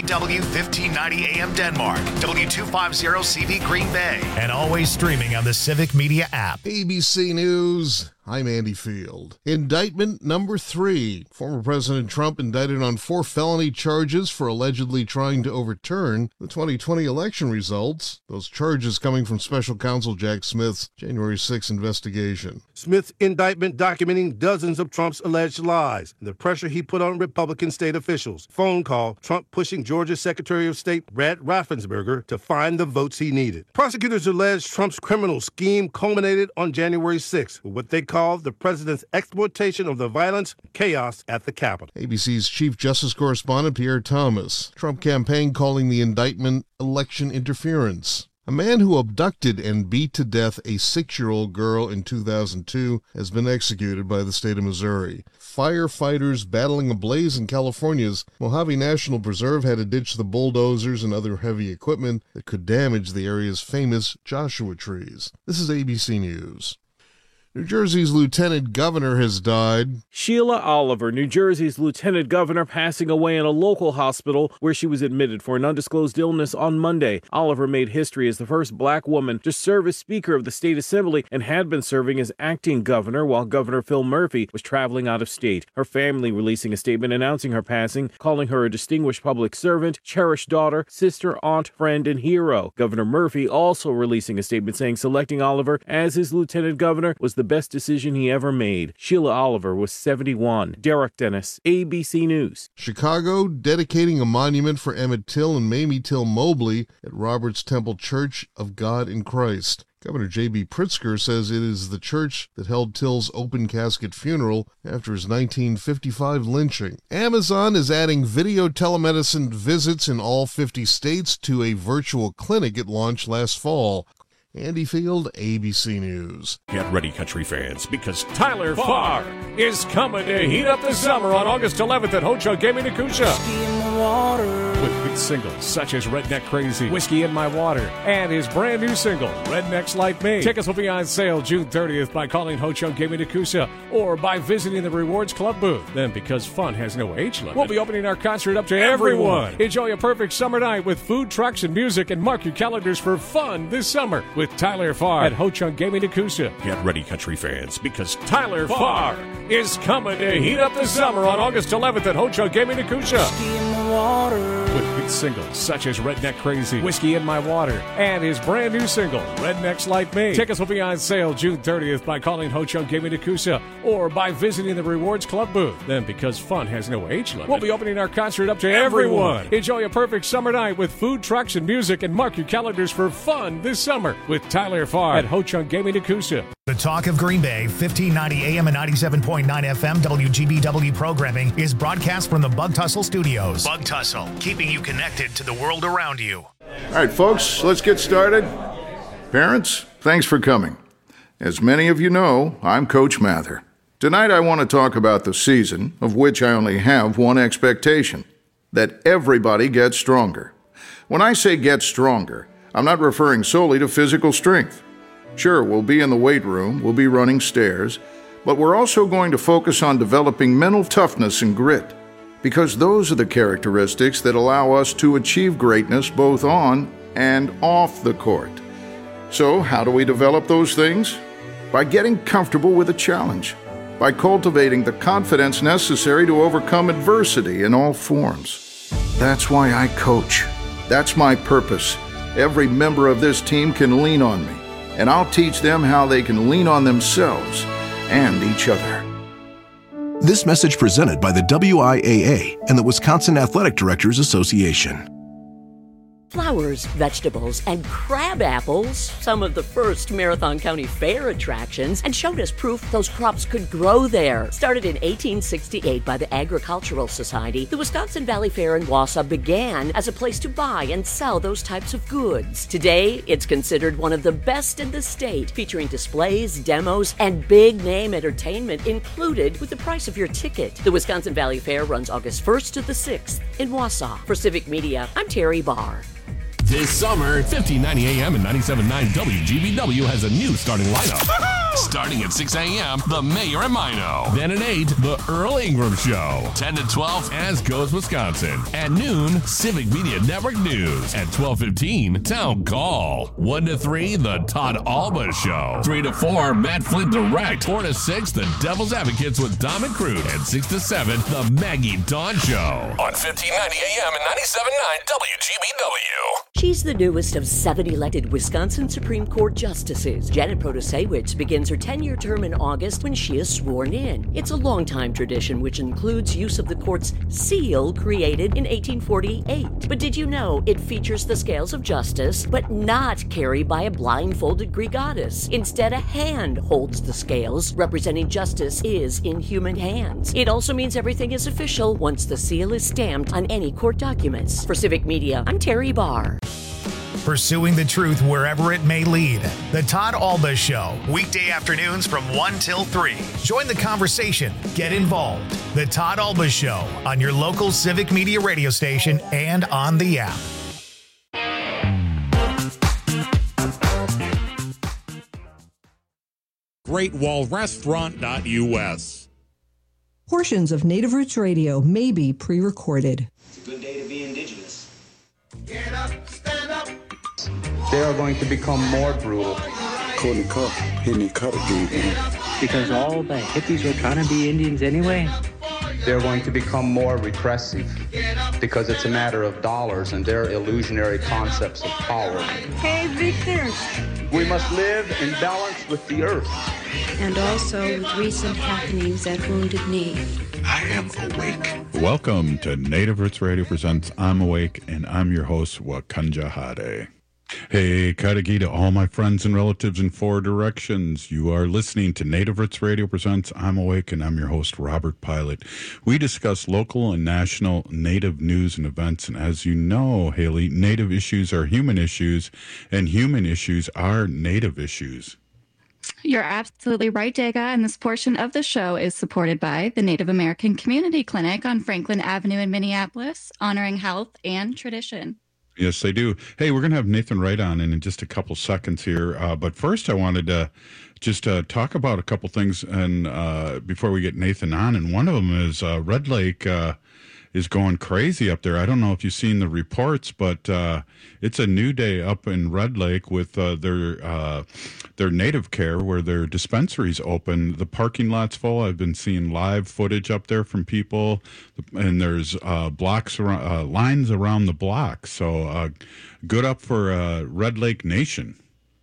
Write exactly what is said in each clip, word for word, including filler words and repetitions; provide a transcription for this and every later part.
W fifteen ninety A M Denmark, W two fifty C V Green Bay, and always streaming on the Civic Media app. A B C News. I'm Andy Field. Indictment number three. Former President Trump indicted on four felony charges for allegedly trying to overturn the twenty twenty election results. Those charges coming from Special Counsel Jack Smith's January sixth investigation. Smith's indictment documenting dozens of Trump's alleged lies and the pressure he put on Republican state officials. Phone call, Trump pushing Georgia Secretary of State Brad Raffensperger to find the votes he needed. Prosecutors allege Trump's criminal scheme culminated on January sixth with what they call the president's exploitation of the violence, chaos at the Capitol. A B C's Chief Justice Correspondent Pierre Thomas. Trump campaign calling the indictment election interference. A man who abducted and beat to death a six-year-old girl in two thousand two has been executed by the state of Missouri. Firefighters battling a blaze in California's Mojave National Preserve had to ditch the bulldozers and other heavy equipment that could damage the area's famous Joshua trees. This is A B C News. New Jersey's lieutenant governor has died. Sheila Oliver, New Jersey's lieutenant governor, passing away in a local hospital where she was admitted for an undisclosed illness on Monday. Oliver made history as the first black woman to serve as Speaker of the State Assembly and had been serving as acting governor while Governor Phil Murphy was traveling out of state. Her family releasing a statement announcing her passing, calling her a distinguished public servant, cherished daughter, sister, aunt, friend, and hero. Governor Murphy also releasing a statement saying selecting Oliver as his lieutenant governor was the best decision he ever made. Sheila Oliver was seventy-one. Derek Dennis, A B C News. Chicago dedicating a monument for Emmett Till and Mamie Till Mobley at Roberts Temple Church of God in Christ. Governor J B Pritzker says it is the church that held Till's open casket funeral after his nineteen fifty-five lynching. Amazon is adding video telemedicine visits in all fifty states to a virtual clinic it launched last fall. Andy Field, A B C News. Get ready, country fans, because Tyler Farr is coming to heat up the summer on August eleventh at Ho Chunk Gaming Nakusha. With hit singles such as Redneck Crazy, Whiskey in My Water, and his brand new single, Rednecks Like Me. Tickets will be on sale June thirtieth by calling Ho Chunk Gaming Nakusha or by visiting the Rewards Club booth. Then, because fun has no age limit, we'll be opening our concert up to everyone. everyone. Enjoy a perfect summer night with food trucks and music, and mark your calendars for fun this summer with Tyler Farr at Ho Chunk Gaming Nakusha. Get ready, country fans, because Tyler Farr is coming to heat up the summer on August eleventh at Ho Chunk Gaming Nakusha. With hit singles such as Redneck Crazy, Whiskey in My Water, and his brand new single, Rednecks Like Me. Tickets will be on sale June thirtieth by calling Ho Chunk Gaming Nakusha or by visiting the Rewards Club booth. Then, because fun has no age limit, we'll be opening our concert up to everyone. everyone. Enjoy a perfect summer night with food trucks and music, and mark your calendars for fun this summer with Tyler Farr at Ho Chunk Gaming Nakusha. The Talk of Green Bay, fifteen ninety A M and ninety-seven point nine F M W G B W programming is broadcast from the Bug Tussle Studios. Bug Tussle, keeping you connected to the world around you. All right, folks, let's get started. Parents, thanks for coming. As many of you know, I'm Coach Mather. Tonight I want to talk about the season, of which I only have one expectation, that everybody gets stronger. When I say get stronger, I'm not referring solely to physical strength. Sure, we'll be in the weight room, we'll be running stairs, but we're also going to focus on developing mental toughness and grit, because those are the characteristics that allow us to achieve greatness both on and off the court. So, how do we develop those things? By getting comfortable with a challenge, by cultivating the confidence necessary to overcome adversity in all forms. That's why I coach. That's my purpose. Every member of this team can lean on me, and I'll teach them how they can lean on themselves and each other. This message presented by the W I A A and the Wisconsin Athletic Directors Association. Flowers, vegetables, and crab apples, some of the first Marathon County Fair attractions, and showed us proof those crops could grow there. Started in eighteen sixty-eight by the Agricultural Society, the Wisconsin Valley Fair in Wausau began as a place to buy and sell those types of goods. Today, it's considered one of the best in the state, featuring displays, demos, and big-name entertainment included with the price of your ticket. The Wisconsin Valley Fair runs August first to the sixth in Wausau. For Civic Media, I'm Terry Barr. This summer, fifteen ninety A M and ninety-seven point nine W G B W has a new starting lineup. Starting at six a.m., The Mayor and Mino. Then at eight, The Earl Ingram Show. ten to twelve, As Goes Wisconsin. At noon, Civic Media Network News. At twelve fifteen, Town Call. one to three, The Todd Alba Show. three to four, Matt Flint Direct. four to six, The Devil's Advocates with Dom and Crude. And six to seven, The Maggie Dawn Show. On fifteen ninety A M and ninety-seven point nine W G B W. She's the newest of seven elected Wisconsin Supreme Court justices. Janet Protasewicz begins her ten-year term in August when she is sworn in. It's a long-time tradition which includes use of the court's seal created in eighteen forty-eight. But did you know it features the scales of justice, but not carried by a blindfolded Greek goddess? Instead, a hand holds the scales, representing justice is in human hands. It also means everything is official once the seal is stamped on any court documents. For Civic Media, I'm Terry Barr. Pursuing the truth wherever it may lead. The Todd Alba Show, weekday afternoons from one till three. Join the conversation. Get involved. The Todd Alba Show on your local Civic Media radio station and on the app. Great Wall Restaurant dot U S. Portions of Native Roots Radio may be pre-recorded. It's a good day to be indigenous. Get up, stand up. They are going to become more brutal. Because all the hippies were trying to be Indians anyway. They're going to become more repressive because it's a matter of dollars and their illusionary concepts of power. Hey, Victor. We must live in balance with the earth. And also with recent happenings at Wounded Knee. I am awake. Welcome to Native Roots Radio presents I'm Awake, and I'm your host, Wakanja Hade. Hey, Kadagi to all my friends and relatives in four directions. You are listening to Native Roots Radio presents I'm Awake, and I'm your host, Robert Pilot. We discuss local and national Native news and events, and as you know, Haley, Native issues are human issues, and human issues are Native issues. You're absolutely right, Dega, and this portion of the show is supported by the Native American Community Clinic on Franklin Avenue in Minneapolis, honoring health and tradition. Yes, they do. Hey, we're going to have Nathan Wright on in just a couple seconds here. Uh, but first, I wanted to just uh, talk about a couple things and uh, before we get Nathan on. And one of them is uh, Red Lake uh, is going crazy up there. I don't know if you've seen the reports, but uh, it's a new day up in Red Lake with uh, their uh, their native care where their dispensaries open. The parking lot's full. I've been seeing live footage up there from people, and there's uh, blocks around, uh, lines around the block. So uh, good up for uh, Red Lake Nation.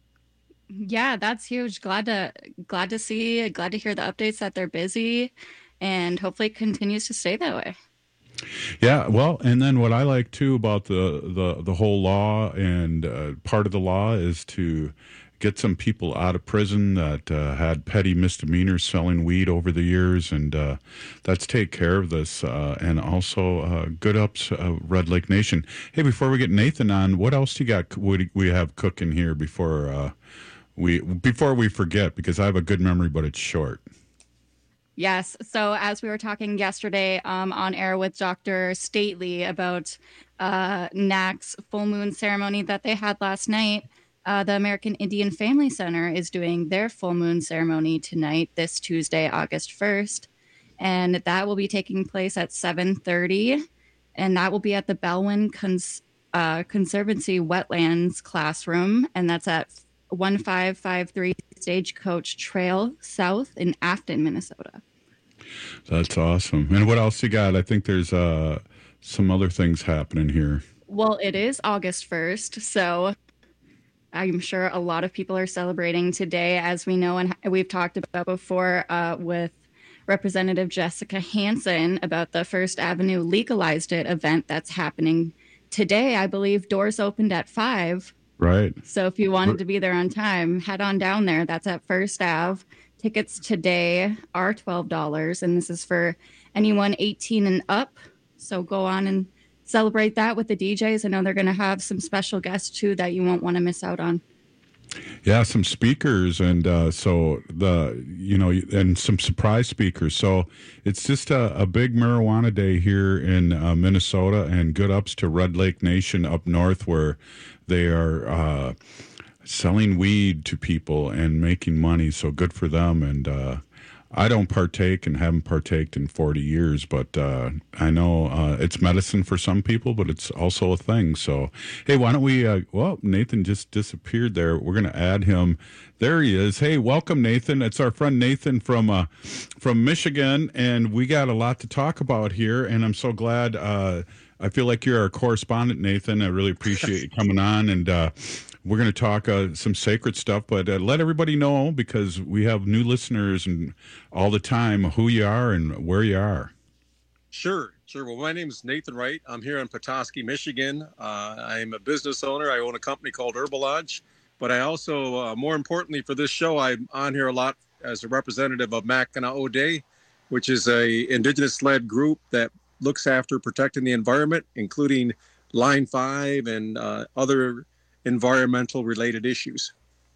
Yeah, that's huge. Glad to glad to see, glad to hear the updates that they're busy, and hopefully it continues to stay that way. Yeah, well, and then what I like too about the the, the whole law and uh, part of the law is to get some people out of prison that uh, had petty misdemeanors selling weed over the years, and uh, let's take care of this. Uh, and also, uh, good ups, uh, Red Lake Nation. Hey, before we get Nathan on, what else do you got? Would we have cooking here before uh, we before we forget? Because I have a good memory, but it's short. Yes. So as we were talking yesterday um, on air with Doctor Stately about uh, N A C's full moon ceremony that they had last night, uh, the American Indian Family Center is doing their full moon ceremony tonight, this Tuesday, August first. And that will be taking place at seven thirty. And that will be at the Bellwin Cons- uh, Conservancy Wetlands Classroom. And that's at one five five three Stagecoach Trail South in Afton, Minnesota. That's awesome. And what else you got? I think there's uh, some other things happening here. Well, it is August first, so I'm sure a lot of people are celebrating today, as we know and we've talked about before uh, with Representative Jessica Hansen about the First Avenue Legalized It event that's happening today. I believe doors opened at five. Right. So if you wanted to be there on time, head on down there. That's at First Ave. Tickets today are twelve dollars, and this is for anyone eighteen and up. So go on and celebrate that with the D Js. I know they're going to have some special guests, too, that you won't want to miss out on. Yeah, some speakers, and uh, so the, you know, and some surprise speakers. So it's just a, a big marijuana day here in uh, Minnesota, and good ups to Red Lake Nation up north, where they are uh, selling weed to people and making money. So good for them. And uh, I don't partake and haven't partaked in forty years, but uh, I know uh, it's medicine for some people, but it's also a thing. So, hey, why don't we, uh, well, Nathan just disappeared there. We're going to add him. There he is. Hey, welcome, Nathan. It's our friend Nathan from uh, from Michigan, and we got a lot to talk about here, and I'm so glad. Uh, I feel like you're our correspondent, Nathan. I really appreciate you coming on, and uh, we're going to talk uh, some sacred stuff, but uh, let everybody know, because we have new listeners and all the time, who you are and where you are. Sure, sure. Well, my name is Nathan Wright. I'm here in Petoskey, Michigan. Uh, I'm a business owner. I own a company called Herbalodge, but I also, uh, more importantly for this show, I'm on here a lot as a representative of Mackinac O'Day, which is a indigenous-led group that looks after protecting the environment, including Line five and uh, other environmental related issues.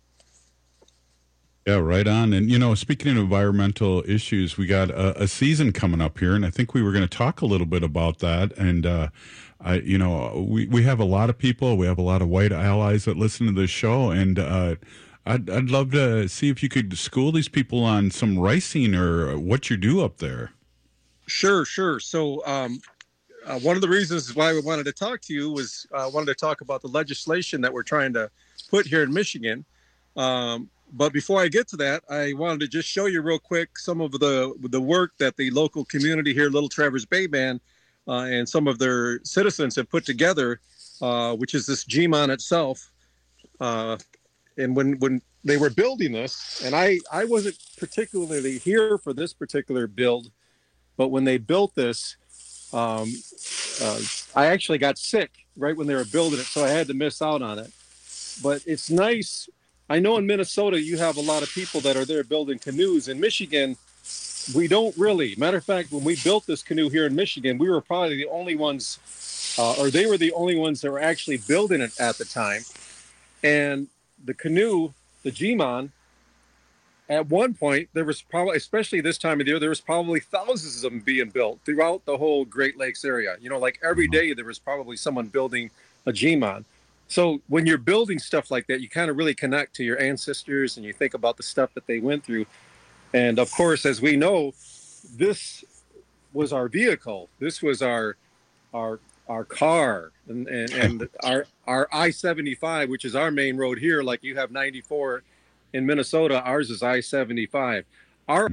Yeah, right on. And, you know, speaking of environmental issues, we got a, a season coming up here, and I think we were going to talk a little bit about that. And, uh, I, you know, we, we have a lot of people, we have a lot of white allies that listen to this show, and uh, I'd, I'd love to see if you could school these people on some ricing or what you do up there. Sure, sure. So, um, Uh, one of the reasons why we wanted to talk to you was I uh, wanted to talk about the legislation that we're trying to put here in Michigan. Um, but before I get to that, I wanted to just show you real quick some of the the work that the local community here, Little Traverse Bay Band, uh, and some of their citizens have put together, uh, which is this G M O N itself. Uh, and when when they were building this, and I, I wasn't particularly here for this particular build, but when they built this, Um, uh, I actually got sick right when they were building it, so I had to miss out on it. But it's nice. I know in Minnesota you have a lot of people that are there building canoes. In Michigan, we don't really. Matter of fact, when we built this canoe here in Michigan, we were probably the only ones, uh, or they were the only ones that were actually building it at the time. And the canoe, the G M O N, at one point, there was probably, especially this time of the year, there was probably thousands of them being built throughout the whole Great Lakes area. You know, like every day there was probably someone building a G M O N. So when you're building stuff like that, you kind of really connect to your ancestors and you think about the stuff that they went through. And of course, as we know, this was our vehicle. This was our our our car and, and, and our, our I seventy-five, which is our main road here, like you have ninety-four. In Minnesota, ours is I seventy-five. Our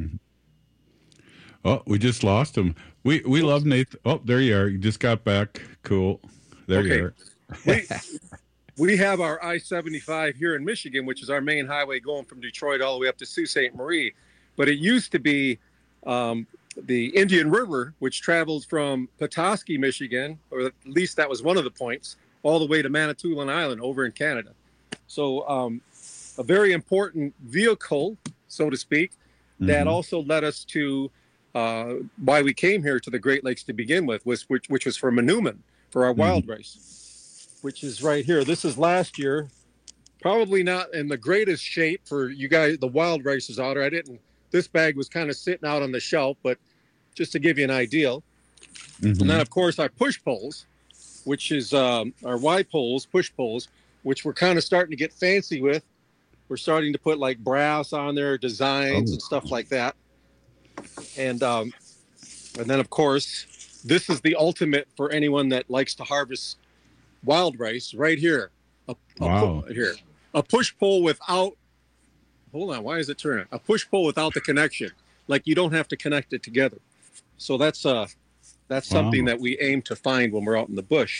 Oh, we just lost him. We we love Nathan. Oh, there you are. You just got back. Cool. There okay. you are. we, we have our I seventy-five here in Michigan, which is our main highway going from Detroit all the way up to Sault Ste. Marie. But it used to be um, the Indian River, which traveled from Petoskey, Michigan, or at least that was one of the points, all the way to Manitoulin Island over in Canada. So um, a very important vehicle, so to speak, that mm-hmm. also led us to uh, why we came here to the Great Lakes to begin with, was which, which was for Manoomin, for our mm-hmm. wild race, which is right here. This is last year, probably not in the greatest shape for you guys, the wild races out there. I didn't, this bag was kind of sitting out on the shelf, but just to give you an idea. Mm-hmm. And then, of course, our push poles, which is um, our Y poles, push poles, which we're kind of starting to get fancy with. We're starting to put like brass on there, designs oh. and stuff like that. And um, and then, of course, this is the ultimate for anyone that likes to harvest wild rice right here. A, a wow. pu- here. A push pole without, hold on, why is it turning? A push pole without the connection. Like you don't have to connect it together. So that's uh, that's wow. something that we aim to find when we're out in the bush.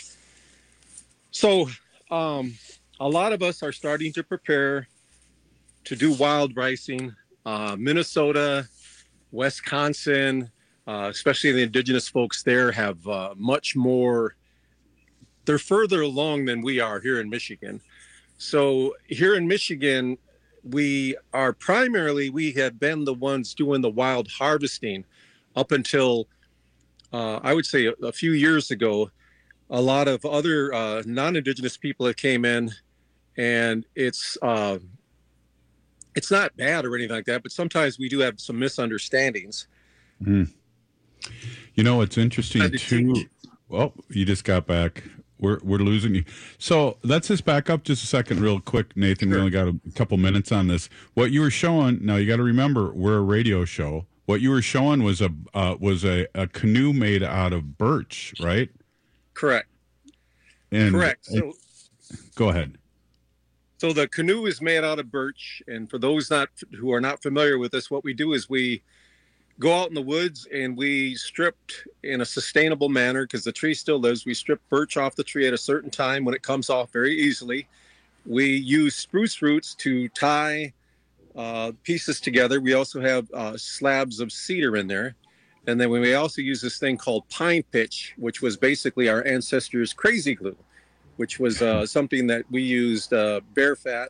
So um, a lot of us are starting to prepare to do wild ricing. Uh, Minnesota, Wisconsin, uh, especially the indigenous folks there have uh, much more, they're further along than we are here in Michigan. So here in Michigan, we are primarily, we had been the ones doing the wild harvesting up until, uh, I would say a, a few years ago. A lot of other uh, non-indigenous people that came in, and it's, uh, it's not bad or anything like that, but sometimes we do have some misunderstandings. Mm. You know, it's interesting too. Well, you just got back. We're we're losing you. So let's just back up just a second, real quick, Nathan. Sure. We only got a couple minutes on this. What you were showing. Now you got to remember, we're a radio show. What you were showing was a uh, was a, a canoe made out of birch, right? Correct. And Correct. So, go ahead. So the canoe is made out of birch, and for those not who are not familiar with this, what we do is we go out in the woods and we stripped in a sustainable manner, because the tree still lives. We strip birch off the tree at a certain time when it comes off very easily. We use spruce roots to tie uh, pieces together. We also have uh, slabs of cedar in there. And then we also use this thing called pine pitch, which was basically our ancestors' crazy glue, which was uh, something that we used uh, bear fat,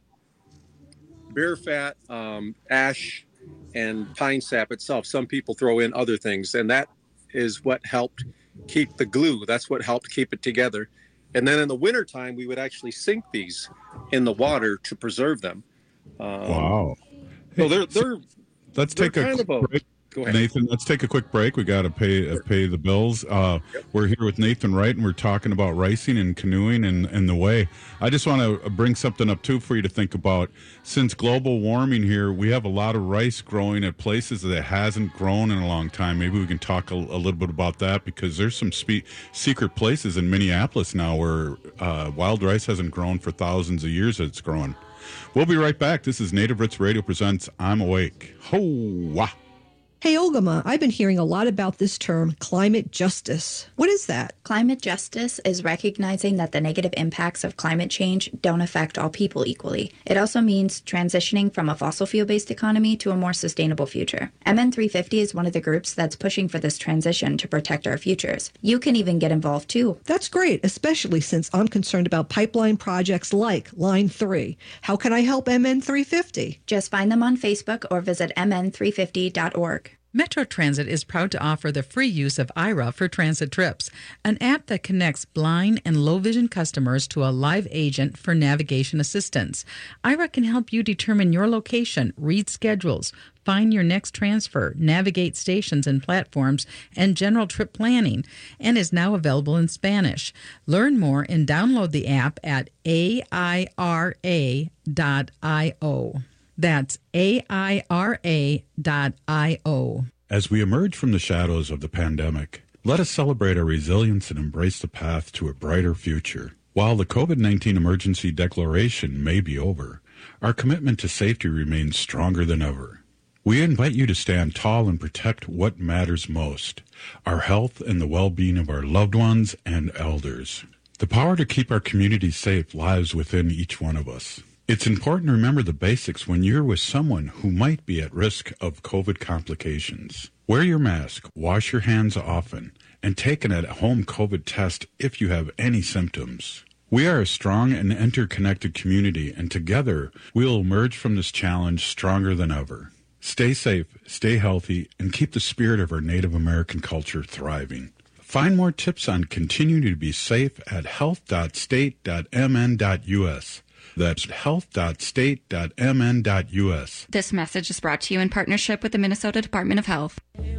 bear fat, um, ash, and pine sap itself. Some people throw in other things, and that is what helped keep the glue. That's what helped keep it together. And then in the wintertime, we would actually sink these in the water to preserve them. Um, wow. So they're, they're, let's they're take a kind quick of a, break. Go ahead. Nathan, let's take a quick break. We got to pay uh, pay the bills. Uh, yep. We're here with Nathan Wright, and we're talking about ricing and canoeing and, and the way. I just want to bring something up, too, for you to think about. Since global warming here, we have a lot of rice growing at places that hasn't grown in a long time. Maybe we can talk a, a little bit about that, because there's some spe- secret places in Minneapolis now where uh, wild rice hasn't grown for thousands of years. It's growing. We'll be right back. This is Native Roots Radio presents I'm Awake. Ho-wah. Hey, Olgama, I've been hearing a lot about this term, climate justice. What is that? Climate justice is recognizing that the negative impacts of climate change don't affect all people equally. It also means transitioning from a fossil fuel-based economy to a more sustainable future. M N three fifty is one of the groups that's pushing for this transition to protect our futures. You can even get involved too. That's great, especially since I'm concerned about pipeline projects like Line three. How can I help M N three fifty? Just find them on Facebook or visit m n three fifty dot org. Metro Transit is proud to offer the free use of Aira for transit trips, an app that connects blind and low-vision customers to a live agent for navigation assistance. Aira can help you determine your location, read schedules, find your next transfer, navigate stations and platforms, and general trip planning, and is now available in Spanish. Learn more and download the app at A I R A dot I O. That's A I R A dot I O. As we emerge from the shadows of the pandemic, let us celebrate our resilience and embrace the path to a brighter future. While the COVID nineteen emergency declaration may be over, our commitment to safety remains stronger than ever. We invite you to stand tall and protect what matters most, our health and the well-being of our loved ones and elders. The power to keep our community safe lies within each one of us. It's important to remember the basics when you're with someone who might be at risk of COVID complications. Wear your mask, wash your hands often, and take an at-home COVID test if you have any symptoms. We are a strong and interconnected community, and together we'll emerge from this challenge stronger than ever. Stay safe, stay healthy, and keep the spirit of our Native American culture thriving. Find more tips on continuing to be safe at health dot state dot m n dot u s. That's health dot state dot m n dot u s. This message is brought to you in partnership with the Minnesota Department of Health.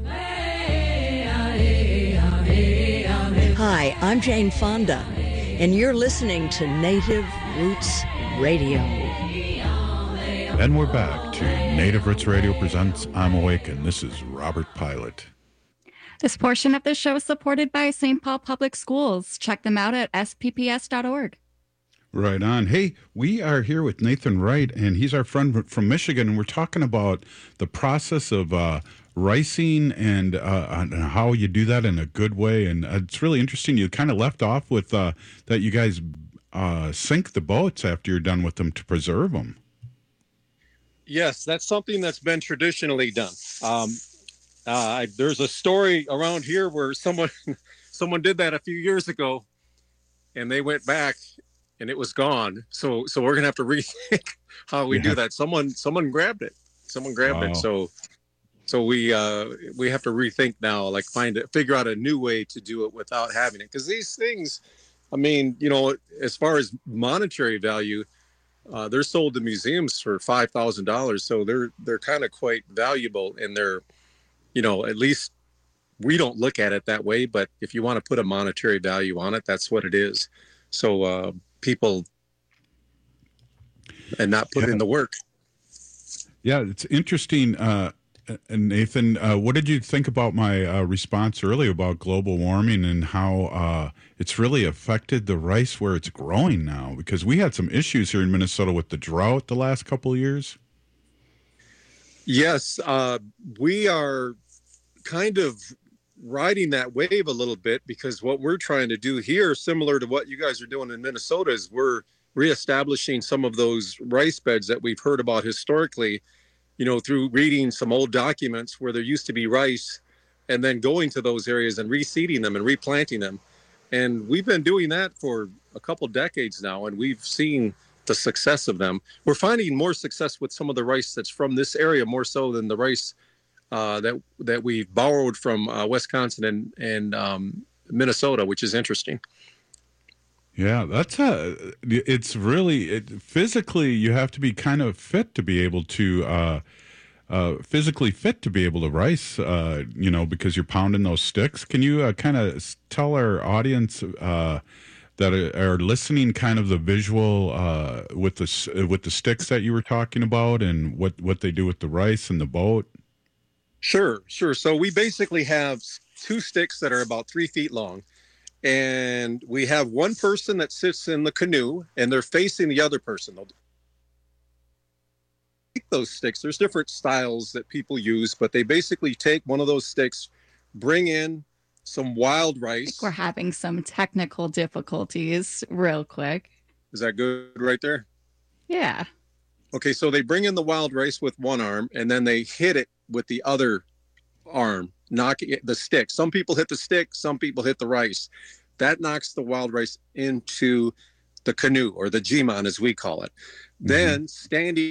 Hi, I'm Jane Fonda, and you're listening to Native Roots Radio. And we're back to Native Roots Radio presents I'm Awake, and this is Robert Pilot. This portion of the show is supported by Saint Paul Public Schools. Check them out at s p p s dot org. Right on. Hey, we are here with Nathan Wright, and he's our friend from Michigan, and we're talking about the process of uh, ricing and, uh, and how you do that in a good way. And uh, it's really interesting. You kind of left off with uh, that you guys uh, sink the boats after you're done with them to preserve them. Yes, that's something that's been traditionally done. Um, uh, I, there's a story around here where someone someone did that a few years ago, and they went back, and it was gone. So so we're gonna have to rethink how we yeah. do that. Someone someone grabbed it. Someone grabbed wow. it. So so we uh, we have to rethink now, like find it, figure out a new way to do it without having it. Because these things, I mean, you know, as far as monetary value, uh, they're sold to museums for five thousand dollars. So they're they're kind of quite valuable, and they're, you know, at least we don't look at it that way. But if you want to put a monetary value on it, that's what it is. so uh, people and not put yeah. in the work. Yeah, it's interesting. Uh, Nathan, uh, what did you think about my uh, response earlier about global warming and how uh, it's really affected the rice where it's growing now? Because we had some issues here in Minnesota with the drought the last couple of years. Yes, uh, we are kind of riding that wave a little bit, because what we're trying to do here, similar to what you guys are doing in Minnesota, is we're reestablishing some of those rice beds that we've heard about historically, you know, through reading some old documents where there used to be rice, and then going to those areas and reseeding them and replanting them. And we've been doing that for a couple decades now, and we've seen the success of them. We're finding more success with some of the rice that's from this area, more so than the rice uh, that that we've borrowed from uh, Wisconsin and, and um, Minnesota, which is interesting. Yeah, that's a, it's really, it, physically, you have to be kind of fit to be able to, uh, uh, physically fit to be able to rice, uh, you know, because you're pounding those sticks. Can you uh, kind of tell our audience uh, that are, are listening kind of the visual uh, with the with the sticks that you were talking about, and what, what they do with the rice and the boat? Sure, sure. So we basically have two sticks that are about three feet long. And we have one person that sits in the canoe, and they're facing the other person. They'll take those sticks. There's different styles that people use, but they basically take one of those sticks, bring in some wild rice. We're having some technical difficulties real quick. Is that good right there? Yeah. Okay, so they bring in the wild rice with one arm, and then they hit it with the other arm, knocking the stick. Some people hit the stick, some people hit the rice. That knocks the wild rice into the canoe, or the G-mon as we call it. Mm-hmm. Then standing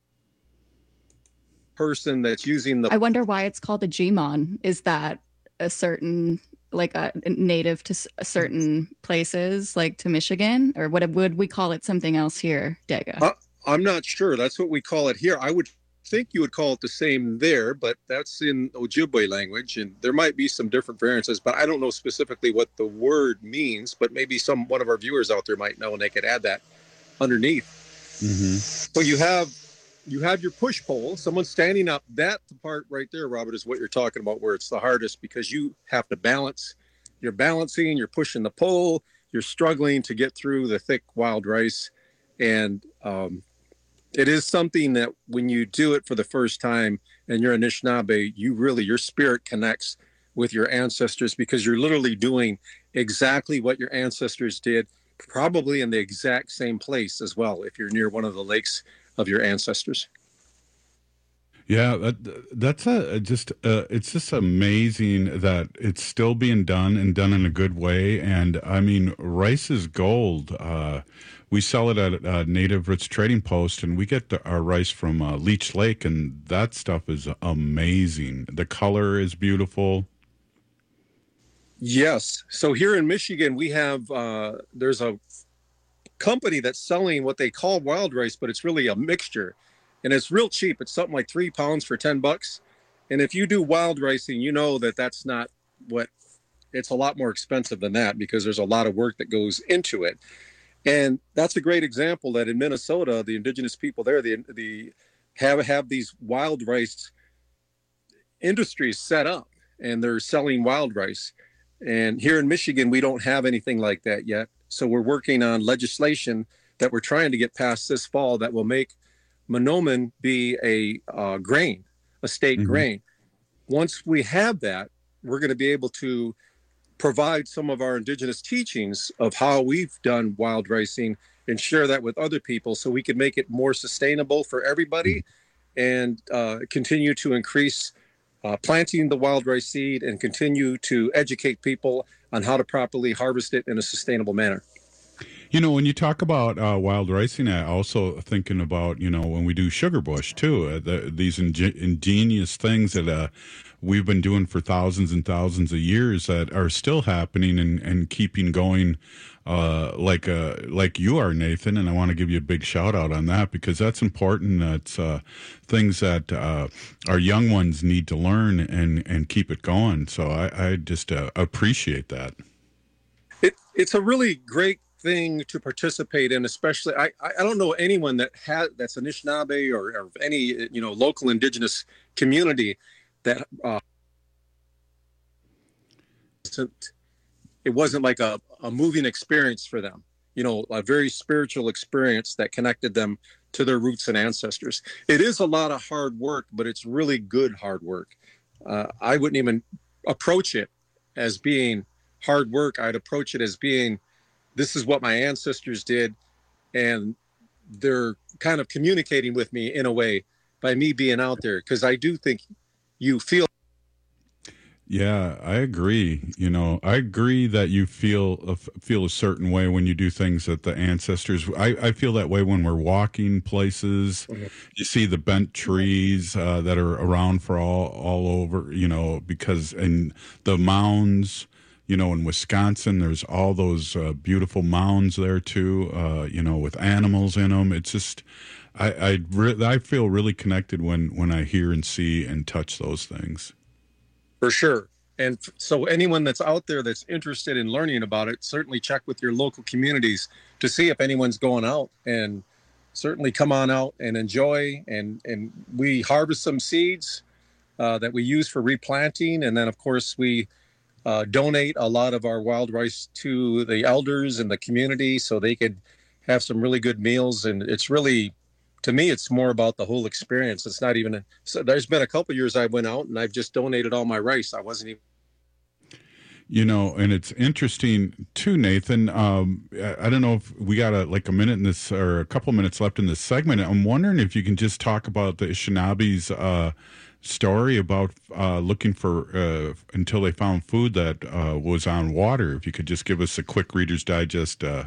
person that's using the... I wonder why it's called a G-mon. Is that a certain, like a native to certain places, like to Michigan? Or what would we call it something else here, Dega? Uh, I'm not sure. That's what we call it here. I would think you would call it the same there, but that's in Ojibwe language, and there might be some different variances, but I don't know specifically what the word means, but maybe some one of our viewers out there might know, and they could add that underneath. Mm-hmm. So you have you have your push pole, someone standing up. That part right there, Robert, is what you're talking about, where it's the hardest, because you have to balance. You're balancing, you're pushing the pole, you're struggling to get through the thick wild rice, and um it is something that when you do it for the first time and you're Anishinaabe, you really, your spirit connects with your ancestors, because you're literally doing exactly what your ancestors did, probably in the exact same place as well, if you're near one of the lakes of your ancestors. Yeah, that, that's a just uh, it's just amazing that it's still being done, and done in a good way. And I mean, rice is gold. Uh, we sell it at uh, Native Roots Trading Post, and we get the, our rice from uh, Leech Lake, and that stuff is amazing. The color is beautiful. Yes. So here in Michigan, we have uh, there's a company that's selling what they call wild rice, but it's really a mixture. And it's real cheap. It's something like three pounds for ten bucks. And if you do wild ricing, you know that that's not what, it's a lot more expensive than that, because there's a lot of work that goes into it. And that's a great example that in Minnesota, the indigenous people there, the, the have, have these wild rice industries set up, and they're selling wild rice. And here in Michigan, we don't have anything like that yet. So we're working on legislation that we're trying to get passed this fall that will make Mahnomen be a uh, grain, a state mm-hmm. grain. Once we have that, we're going to be able to provide some of our indigenous teachings of how we've done wild ricing and share that with other people, so we can make it more sustainable for everybody, and uh, continue to increase uh, planting the wild rice seed, and continue to educate people on how to properly harvest it in a sustainable manner. You know, when you talk about uh, wild ricing, I also thinking about, you know, when we do sugar bush too, uh, the, these ing- ingenious things that uh, we've been doing for thousands and thousands of years that are still happening and, and keeping going, uh, like uh, like you are, Nathan. And I want to give you a big shout out on that, because that's important. That's uh, things that uh, our young ones need to learn and, and keep it going. So I, I just uh, appreciate that. It, it's a really great thing to participate in, especially I, I don't know anyone that has that's Anishinaabe or, or any you know local indigenous community that uh, it wasn't like a, a moving experience for them, you know, a very spiritual experience that connected them to their roots and ancestors. It is a lot of hard work, but it's really good hard work. Uh, I wouldn't even approach it as being hard work. I'd approach it as being, this is what my ancestors did, and they're kind of communicating with me in a way by me being out there, because I do think you feel. Yeah, I agree. You know, I agree that you feel uh, feel a certain way when you do things that the ancestors. I, I feel that way when we're walking places. Mm-hmm. You see the bent trees uh, that are around for all all over. You know, because and the mounds. You know, in Wisconsin, there's all those uh, beautiful mounds there too. Uh, you know, with animals in them. It's just, I I, re- I feel really connected when when I hear and see and touch those things. For sure. And so anyone that's out there that's interested in learning about it, certainly check with your local communities to see if anyone's going out, and certainly come on out and enjoy. And and we harvest some seeds uh, that we use for replanting, and then of course we. Uh, donate a lot of our wild rice to the elders in the community so they could have some really good meals. And it's really, to me, it's more about the whole experience. It's not even, a, so there's been a couple of years I went out and I've just donated all my rice. I wasn't even. You know, and it's interesting too, Nathan. Um, I don't know if we got a, like a minute in this or a couple of minutes left in this segment. I'm wondering if you can just talk about the Anishinaabes, uh, story about uh, looking for uh, until they found food that uh, was on water. If you could just give us a quick Reader's Digest. Uh...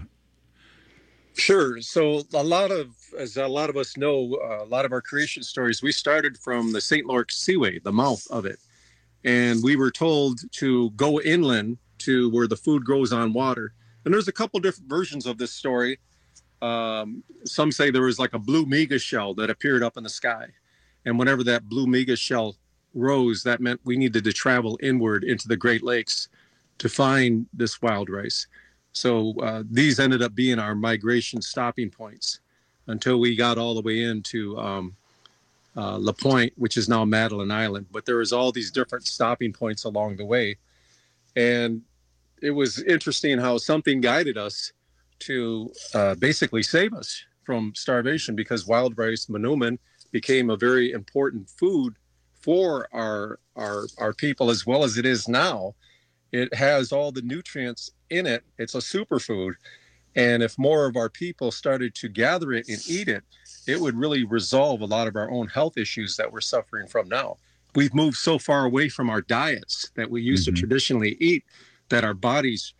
Sure. So a lot of, as a lot of us know, uh, a lot of our creation stories, we started from the Saint Lawrence Seaway, the mouth of it. And we were told to go inland to where the food grows on water. And there's a couple different versions of this story. Um, some say there was like a blue mega shell that appeared up in the sky. And whenever that blue mega shell rose, that meant we needed to travel inward into the Great Lakes to find this wild rice. So uh, these ended up being our migration stopping points until we got all the way into um, uh, La Pointe, which is now Madeline Island. But there was all these different stopping points along the way. And it was interesting how something guided us to uh, basically save us from starvation, because wild rice, manoomin, became a very important food for our our our people, as well as it is now. It has all the nutrients in it. It's a superfood. And if more of our people started to gather it and eat it, it would really resolve a lot of our own health issues that we're suffering from now. We've moved so far away from our diets that we used mm-hmm. to traditionally eat that our bodies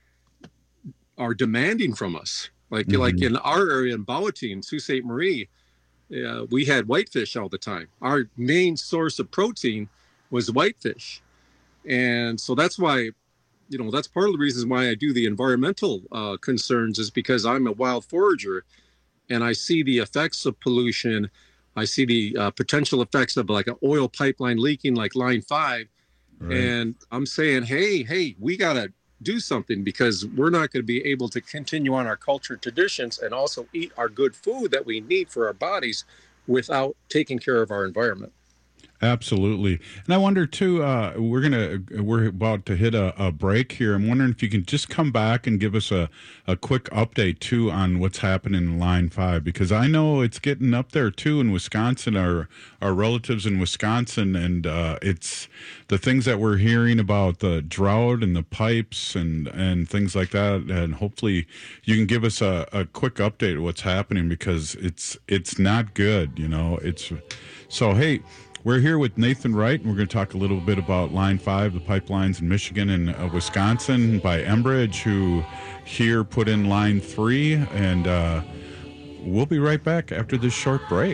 are demanding from us. Like, mm-hmm. like in our area in Bawatine, Sault Ste. Marie, Uh, we had whitefish all the time. Our main source of protein was whitefish. And so that's why, you know, that's part of the reasons why I do the environmental uh, concerns, is because I'm a wild forager and I see the effects of pollution. I see the uh, potential effects of like an oil pipeline leaking like Line five. Right. And I'm saying, hey, hey, we got to do something, because we're not going to be able to continue on our culture traditions and also eat our good food that we need for our bodies without taking care of our environment. Absolutely. And I wonder too, uh, we're going to, we're about to hit a, a break here. I'm wondering if you can just come back and give us a, a quick update too on what's happening in Line five, because I know it's getting up there too in Wisconsin, our, our relatives in Wisconsin. And, uh, it's the things that we're hearing about the drought and the pipes and, and things like that. And hopefully you can give us a, a quick update of what's happening, because it's, it's not good, you know, it's so, hey, we're here with Nathan Wright, and we're going to talk a little bit about Line five, the pipelines in Michigan and uh, Wisconsin by Enbridge, who here put in Line three. And uh, we'll be right back after this short break.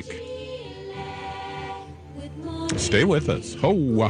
Stay with us. Ho!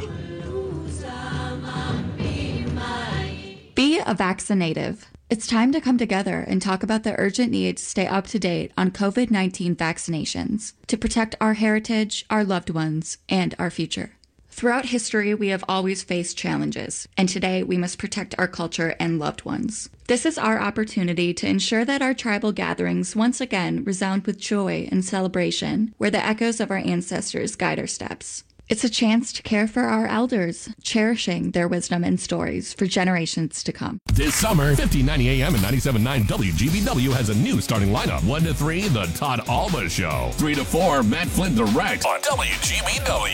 Be a vaccinative. It's time to come together and talk about the urgent need to stay up to date on covid nineteen vaccinations to protect our heritage, our loved ones, and our future. Throughout history, we have always faced challenges, and today we must protect our culture and loved ones. This is our opportunity to ensure that our tribal gatherings once again resound with joy and celebration, where the echoes of our ancestors guide our steps. It's a chance to care for our elders, cherishing their wisdom and stories for generations to come. This summer, fifteen ninety A M and ninety-seven point nine W G B W has a new starting lineup. one to three, The Todd Alba Show. three to four, Matt Flynn Direct on W G B W.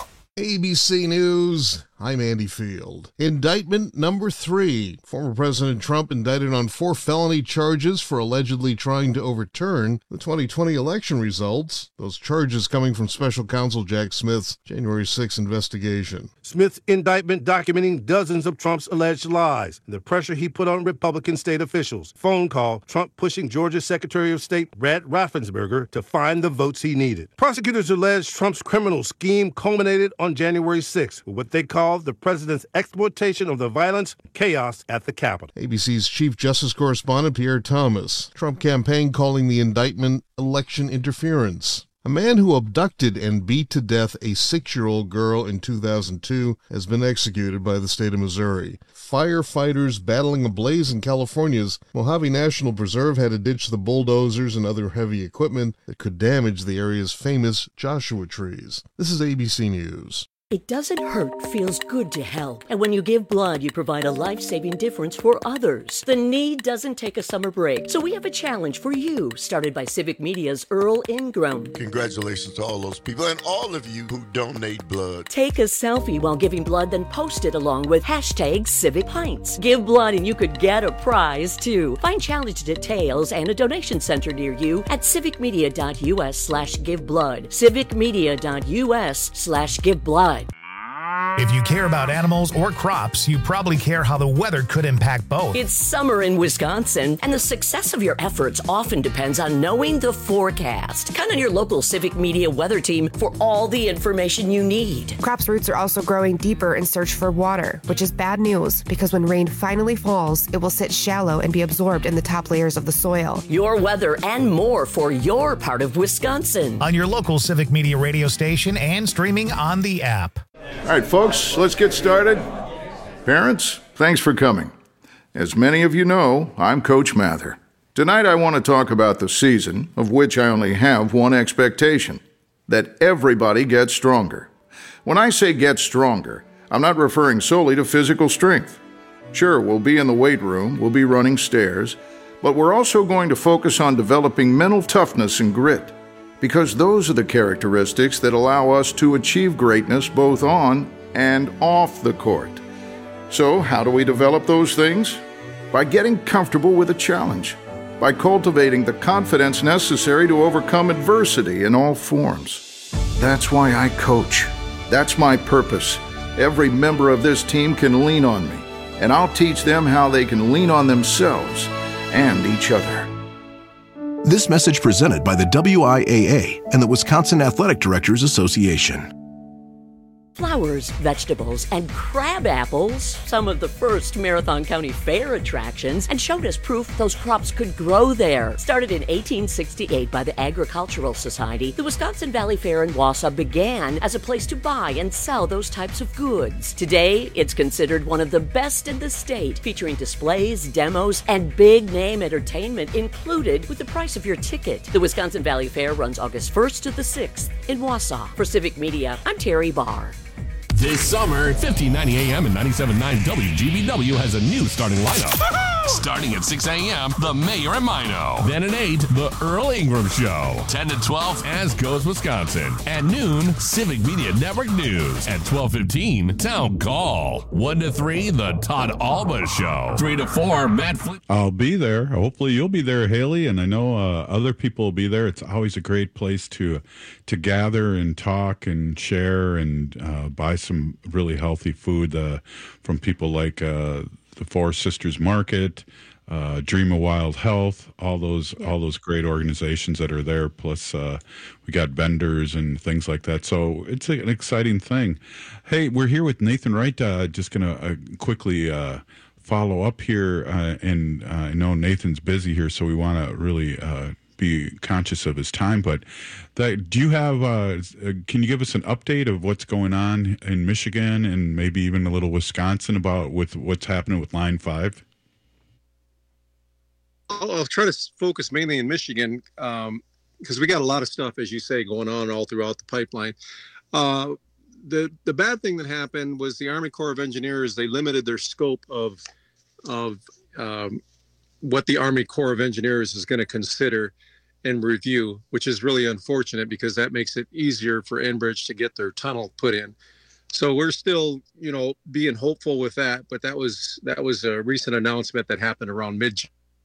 A B C News, I'm Andy Field. Indictment number three. Former President Trump indicted on four felony charges for allegedly trying to overturn the twenty twenty election results. Those charges coming from Special Counsel Jack Smith's January sixth investigation. Smith's indictment documenting dozens of Trump's alleged lies and the pressure he put on Republican state officials. Phone call, Trump pushing Georgia Secretary of State Brad Raffensperger to find the votes he needed. Prosecutors allege Trump's criminal scheme culminated on January sixth with what they call the president's exploitation of the violence and chaos at the Capitol. A B C's Chief Justice Correspondent Pierre Thomas. Trump campaign calling the indictment election interference. A man who abducted and beat to death a six-year-old girl in two thousand two has been executed by the state of Missouri. Firefighters battling a blaze in California's Mojave National Preserve had to ditch the bulldozers and other heavy equipment that could damage the area's famous Joshua trees. This is A B C News. It doesn't hurt, feels good to help. And when you give blood, you provide a life-saving difference for others. The need doesn't take a summer break. So we have a challenge for you, started by Civic Media's Earl Ingram. Congratulations to all those people and all of you who donate blood. Take a selfie while giving blood, then post it along with hashtag Civic Pints. Give blood and you could get a prize, too. Find challenge details and a donation center near you at civicmedia.us slash give blood. civicmedia.us slash give blood. If you care about animals or crops, you probably care how the weather could impact both. It's summer in Wisconsin, and the success of your efforts often depends on knowing the forecast. Count on your local Civic Media weather team for all the information you need. Crops' roots are also growing deeper in search for water, which is bad news because when rain finally falls, it will sit shallow and be absorbed in the top layers of the soil. Your weather and more for your part of Wisconsin. On your local Civic Media radio station and streaming on the app. All right, folks, let's get started. Parents, thanks for coming. As many of you know, I'm Coach Mather. Tonight I want to talk about the season, of which I only have one expectation, that everybody gets stronger. When I say get stronger, I'm not referring solely to physical strength. Sure, we'll be in the weight room, we'll be running stairs, but we're also going to focus on developing mental toughness and grit. Because those are the characteristics that allow us to achieve greatness both on and off the court. So, how do we develop those things? By getting comfortable with a challenge, by cultivating the confidence necessary to overcome adversity in all forms. That's why I coach. That's my purpose. Every member of this team can lean on me, and I'll teach them how they can lean on themselves and each other. This message presented by the W I A A and the Wisconsin Athletic Directors Association. Flowers, vegetables, and crab apples, some of the first Marathon County Fair attractions, and showed us proof those crops could grow there. Started in eighteen sixty-eight by the Agricultural Society, the Wisconsin Valley Fair in Wausau began as a place to buy and sell those types of goods. Today, it's considered one of the best in the state, featuring displays, demos, and big-name entertainment included with the price of your ticket. The Wisconsin Valley Fair runs August first to the sixth in Wausau. For Civic Media, I'm Terry Barr. This summer, fifteen ninety A M and ninety-seven point nine W G B W has a new starting lineup. Starting at six A M, The Mayor and Mino. Then at eight, The Earl Ingram Show. ten to twelve, As Goes Wisconsin. At noon, Civic Media Network News. At twelve fifteen, Town Call. one to three, The Todd Alba Show. three to four, Matt Flynn. I'll be there. Hopefully you'll be there, Haley, and I know uh, other people will be there. It's always a great place to to gather and talk and share and uh, buy some really healthy food uh, from people like uh, the Four Sisters Market, uh, Dream of Wild Health, all those yeah. all those great organizations that are there. Plus, uh, we got vendors and things like that. So it's a, an exciting thing. Hey, we're here with Nathan Wright. Uh, just going to uh, quickly uh, follow up here. Uh, and uh, I know Nathan's busy here, so we want to really uh, be conscious of his time. But that, do you have? Uh, can you give us an update of what's going on in Michigan and maybe even a little Wisconsin about with what's happening with Line Five? I'll, I'll try to focus mainly in Michigan because um, we got a lot of stuff, as you say, going on all throughout the pipeline. Uh, the the bad thing that happened was the Army Corps of Engineers, they limited their scope of of um, what the Army Corps of Engineers is going to consider and review, which is really unfortunate because that makes it easier for Enbridge to get their tunnel put in. So we're still, you know, being hopeful with that, but that was that was a recent announcement that happened around mid.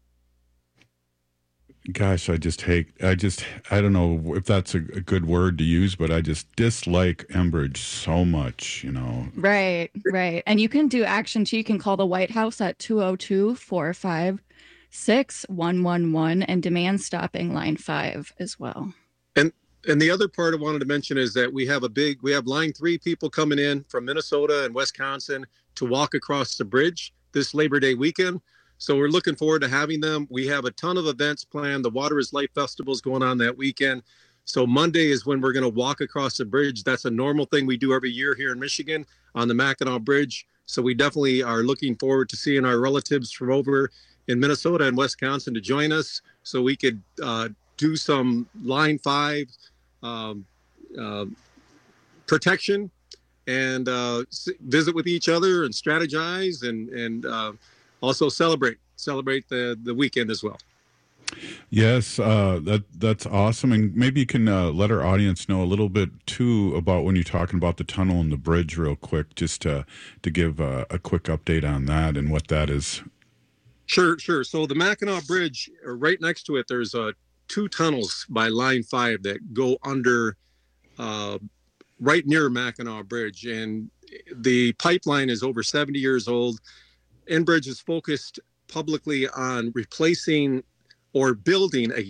Gosh, I just hate, I just, I don't know if that's a, a good word to use, but I just dislike Enbridge so much, you know. Right, right. And you can do action too. You can call the White House at two oh two, four five six, one one one and demand stopping Line five as well. And and the other part I wanted to mention is that we have a big, we have Line three people coming in from Minnesota and Wisconsin to walk across the bridge this Labor Day weekend. So we're looking forward to having them. We have a ton of events planned. The Water is Life Festival is going on that weekend. So Monday is when we're going to walk across the bridge. That's a normal thing we do every year here in Michigan on the Mackinac Bridge. So we definitely are looking forward to seeing our relatives from over in Minnesota and Wisconsin to join us so we could uh, do some Line five um, uh, protection and uh, visit with each other and strategize and, and uh, also celebrate, celebrate the, the weekend as well. Yes, uh, that that's awesome. And maybe you can uh, let our audience know a little bit, too, about when you're talking about the tunnel and the bridge real quick, just to, to give uh, a quick update on that and what that is. Sure, sure. So the Mackinac Bridge, right next to it, there's uh, two tunnels by Line five that go under, uh, right near Mackinac Bridge. And the pipeline is over seventy years old. Enbridge is focused publicly on replacing or building a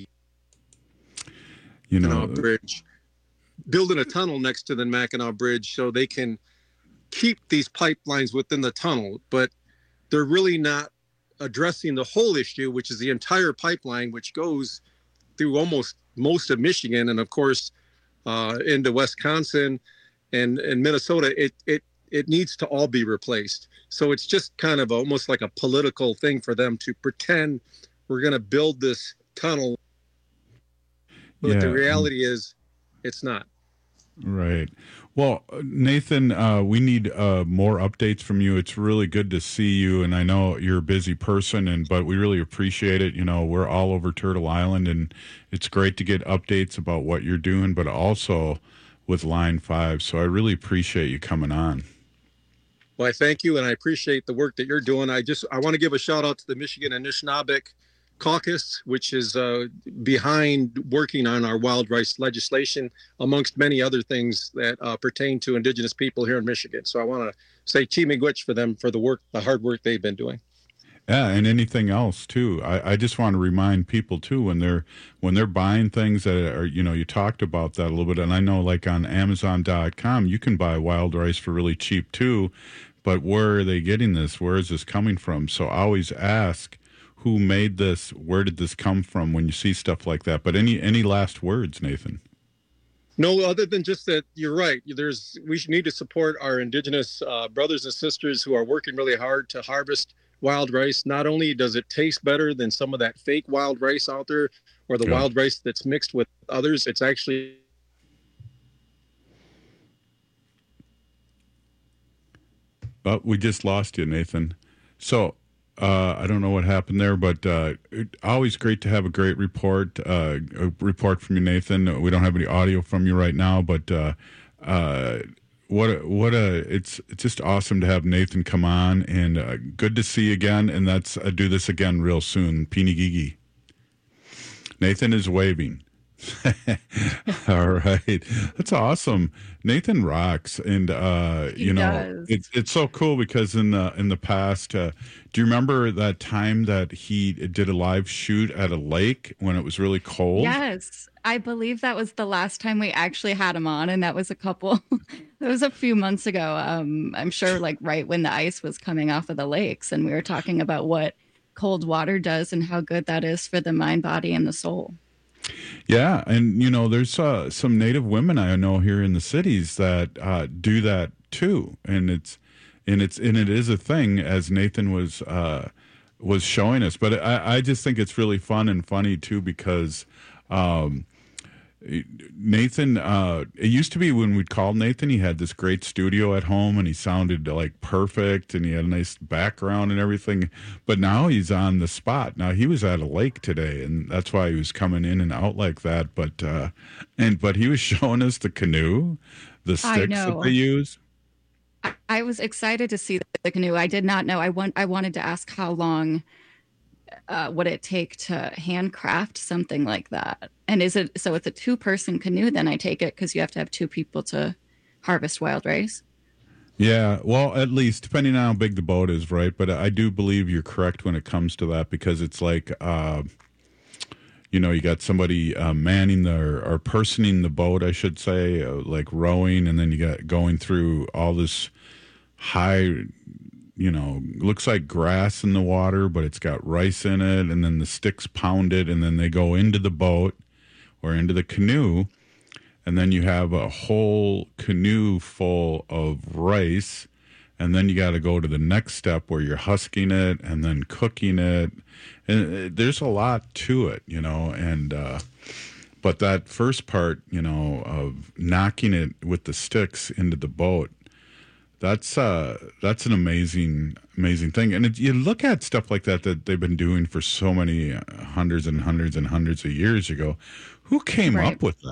you know, Mackinac Bridge, building a tunnel next to the Mackinac Bridge so they can keep these pipelines within the tunnel. But they're really not addressing the whole issue, which is the entire pipeline, which goes through almost most of Michigan and, of course, uh, into Wisconsin and, and Minnesota. It, it, it needs to all be replaced. So it's just kind of almost like a political thing for them to pretend we're going to build this tunnel. But yeah. the reality is it's not. Right. Well, Nathan, uh, we need uh, more updates from you. It's really good to see you, and I know you're a busy person, and but we really appreciate it. You know, we're all over Turtle Island, and it's great to get updates about what you're doing, but also with Line five. So I really appreciate you coming on. Well, I thank you, and I appreciate the work that you're doing. I just I want to give a shout out to the Michigan Anishinaabeg Caucus, which is uh, behind working on our wild rice legislation, amongst many other things that uh, pertain to Indigenous people here in Michigan. So I want to say chi miigwech for them for the work, the hard work they've been doing. Yeah, and anything else too. I, I just want to remind people too when they're when they're buying things that are, you know, you talked about that a little bit, and I know like on Amazon dot com you can buy wild rice for really cheap too. But where are they getting this? Where is this coming from? So always ask who made this, where did this come from when you see stuff like that. But any any last words, Nathan? No, other than just that, you're right. There's we need to support our Indigenous uh, brothers and sisters who are working really hard to harvest wild rice. Not only does it taste better than some of that fake wild rice out there or the yeah. wild rice that's mixed with others, it's actually... Oh, we just lost you, Nathan. So uh, I don't know what happened there, but uh, it, always great to have a great report, uh, a report from you, Nathan. We don't have any audio from you right now, but uh, uh, what a, what a it's it's just awesome to have Nathan come on, and uh, good to see you again. And that's uh, do this again real soon. Pinigigi. Nathan is waving. All right, that's awesome. Nathan rocks, and uh, you know it's it's so cool because in the in the past, uh, do you remember that time that he did a live shoot at a lake when it was really cold? Yes, I believe that was the last time we actually had him on, and that was a couple. That was a few months ago. Um, I'm sure, like right when the ice was coming off of the lakes, and we were talking about what cold water does and how good that is for the mind, body, and the soul. Yeah, and you know, there's uh, some Native women I know here in the cities that uh, do that too, and it's and it's and it is a thing, as Nathan was uh, was showing us. But I, I just think it's really fun and funny too, because um, Nathan, uh, it used to be when we'd call Nathan, he had this great studio at home and he sounded like perfect and he had a nice background and everything. But now he's on the spot. Now he was at a lake today and that's why he was coming in and out like that. But, uh, and, but he was showing us the canoe, the sticks that they use. I, I was excited to see the canoe. I did not know. I want, I wanted to ask how long uh, would it take to handcraft something like that? And is it, so it's a two person canoe, then I take it, because you have to have two people to harvest wild rice? Yeah, well, at least depending on how big the boat is, right? But I do believe you're correct when it comes to that, because it's like, uh, you know, you got somebody uh, manning the, or, or personing the boat, I should say, uh, like rowing, and then you got going through all this high, you know, looks like grass in the water, but it's got rice in it, and then the sticks pound it, and then they go into the boat or into the canoe, and then you have a whole canoe full of rice, and then you got to go to the next step where you're husking it and then cooking it, and there's a lot to it, you know, and uh, but that first part, you know, of knocking it with the sticks into the boat, that's uh, that's an amazing, amazing thing. And it, you look at stuff like that that they've been doing for so many hundreds and hundreds and hundreds of years ago. Who came right. up with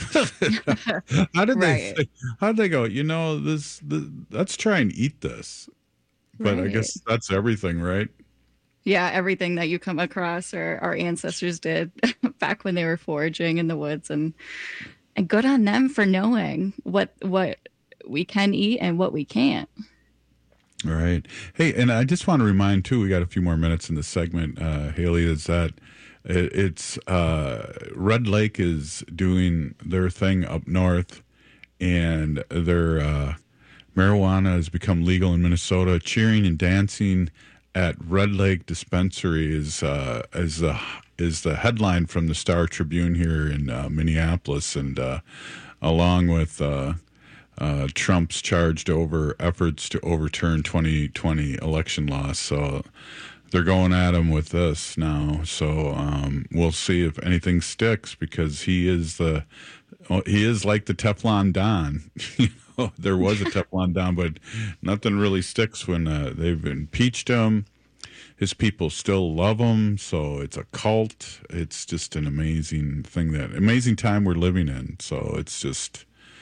that? How did right. they? How did they go? You know, this. The, let's try and eat this. But right. I guess that's everything, right? Yeah, everything that you come across, or our ancestors did back when they were foraging in the woods, and and good on them for knowing what what we can eat and what we can't. All right. Hey, and I just want to remind too, we got a few more minutes in the segment, uh, Haley, is that it's uh, Red Lake is doing their thing up north, and their uh, marijuana has become legal in Minnesota. Cheering and dancing at Red Lake Dispensary is uh, is the is the headline from the Star Tribune here in uh, Minneapolis, and uh, along with uh, uh, Trump's charged over efforts to overturn twenty twenty election laws. So they're going at him with this now. So um, we'll see if anything sticks, because he is the he is like the Teflon Don. You know, there was a Teflon Don, but nothing really sticks when uh, they've impeached him. His people still love him, so it's a cult. It's just an amazing thing, that amazing time we're living in. So it's just,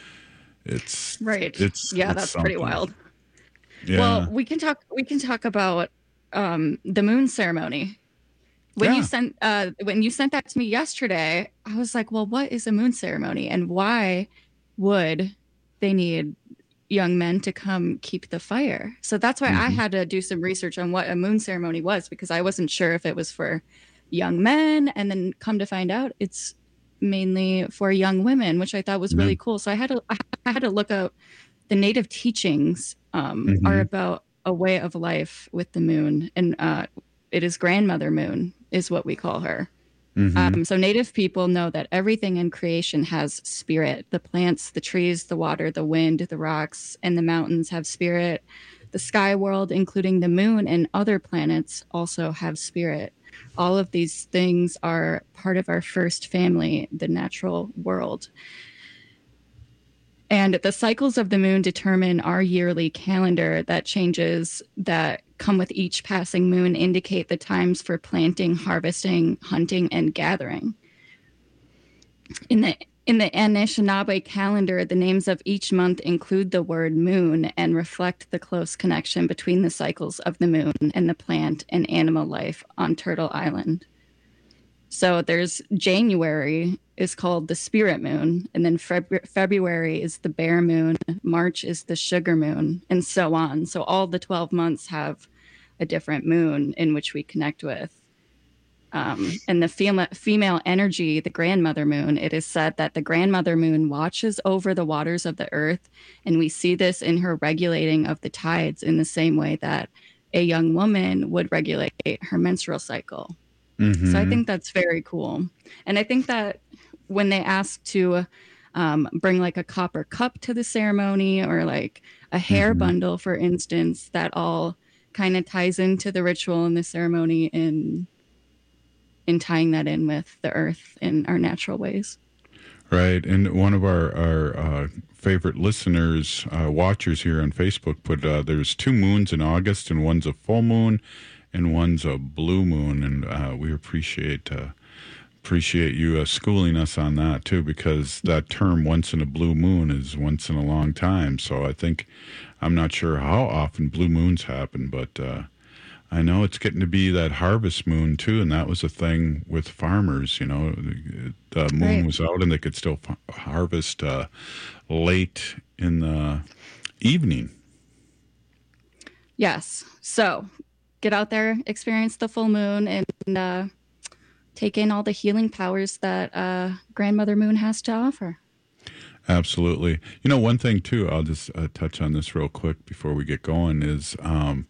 it's right. It's yeah, it's that's something. Pretty wild. Yeah. Well, we can talk. We can talk about um, the moon ceremony. When Yeah. you sent uh, when you sent that to me yesterday, I was like, well, what is a moon ceremony, and why would they need young men to come keep the fire? So that's why I Mhm. had to do some research on what a moon ceremony was, because I wasn't sure if it was for young men, and then come to find out it's mainly for young women, which I thought was really Mhm. cool. So I had to I had to look up the native teachings um, Mhm. are about a way of life with the moon, and uh, it is grandmother moon is what we call her. Mhm. Um, so native people know that everything in creation has spirit. The plants, the trees, the water, the wind, the rocks, and the mountains have spirit. The sky world, including the moon and other planets, also have spirit. All of these things are part of our first family, the natural world. And the cycles of the moon determine our yearly calendar. That changes that come with each passing moon indicate the times for planting, harvesting, hunting, and gathering. In the in the Anishinaabe calendar, the names of each month include the word moon and reflect the close connection between the cycles of the moon and the plant and animal life on Turtle Island. So there's January is called the spirit moon, and then Feb- February is the bear moon, March is the sugar moon, and so on. So all the twelve months have a different moon in which we connect with. Um, and the female, female energy, the grandmother moon, it is said that the grandmother moon watches over the waters of the earth, and we see this in her regulating of the tides in the same way that a young woman would regulate her menstrual cycle. So I Mhm. think that's very cool. And I think that when they ask to um, bring like a copper cup to the ceremony or like a hair mm-hmm. bundle, for instance, that all kind of ties into the ritual and the ceremony in in tying that in with the earth in our natural ways. Right. And one of our, our uh, favorite listeners, uh, watchers here on Facebook put, uh, there's two moons in August, and one's a full moon and one's a blue moon. And uh, we appreciate uh, appreciate you uh, schooling us on that, too, because that term once in a blue moon is once in a long time. So I think, I'm not sure how often blue moons happen, but uh, I know it's getting to be that harvest moon, too, and that was a thing with farmers, you know. The moon right. was out, and they could still f- harvest uh, late in the evening. Yes. So get out there, experience the full moon, and uh, take in all the healing powers that uh, Grandmother Moon has to offer. Absolutely. You know, one thing, too, I'll just uh, touch on this real quick before we get going, is um,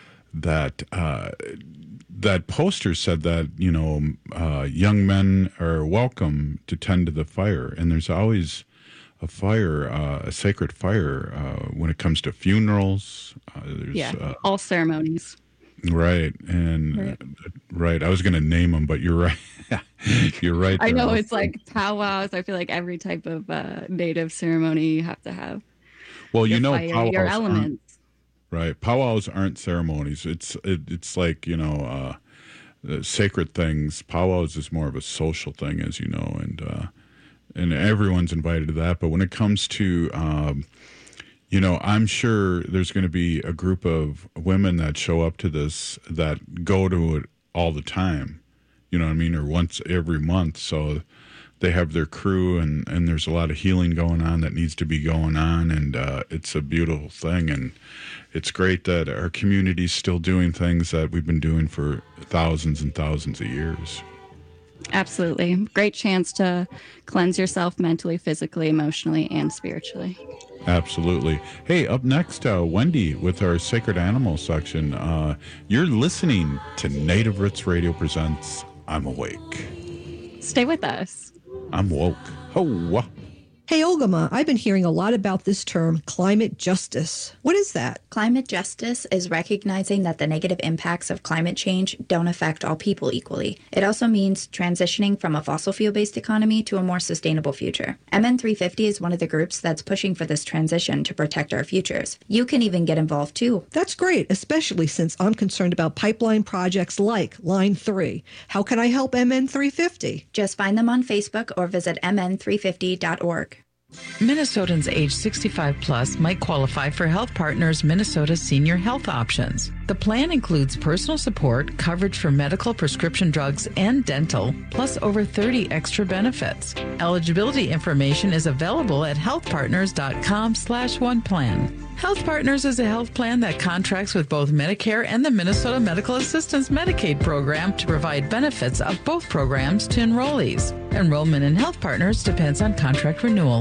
that uh, that poster said that, you know, uh, young men are welcome to tend to the fire. And there's always a fire, uh, a sacred fire uh, when it comes to funerals. Uh, there's, yeah, uh, all ceremonies. Right. And right. Uh, right. I was going to name them, but you're right. You're right. I know it's like powwows. I feel like every type of uh, native ceremony you have to have. Well, you know, fire, your elements. Right. Powwows aren't ceremonies. It's it, it's like, you know, uh, sacred things. Powwows is more of a social thing, as you know, and uh, and everyone's invited to that. But when it comes to um, you know, I'm sure there's going to be a group of women that show up to this that go to it all the time, you know what I mean, or once every month. So they have their crew, and, and there's a lot of healing going on that needs to be going on, and uh, it's a beautiful thing. And it's great that our community's still doing things that we've been doing for thousands and thousands of years. Absolutely. Great chance to cleanse yourself mentally, physically, emotionally, and spiritually. Absolutely. Hey, up next, uh, Wendy with our Sacred Animals section. Uh, you're listening to Native Roots Radio presents I'm Awake. Stay with us. I'm woke. Ho. Hey, Olgama, I've been hearing a lot about this term, climate justice. What is that? Climate justice is recognizing that the negative impacts of climate change don't affect all people equally. It also means transitioning from a fossil fuel-based economy to a more sustainable future. M N three fifty is one of the groups that's pushing for this transition to protect our futures. You can even get involved too. That's great, especially since I'm concerned about pipeline projects like Line three. How can I help M N three fifty? Just find them on Facebook or visit M N three fifty dot org. Minnesotans age sixty-five plus might qualify for Health Partners Minnesota Senior Health Options. The plan includes personal support, coverage for medical, prescription drugs, and dental, plus over thirty extra benefits. Eligibility information is available at healthpartners.com slash one plan. Health Partners is a health plan that contracts with both Medicare and the Minnesota Medical Assistance Medicaid program to provide benefits of both programs to enrollees. Enrollment in Health Partners depends on contract renewal.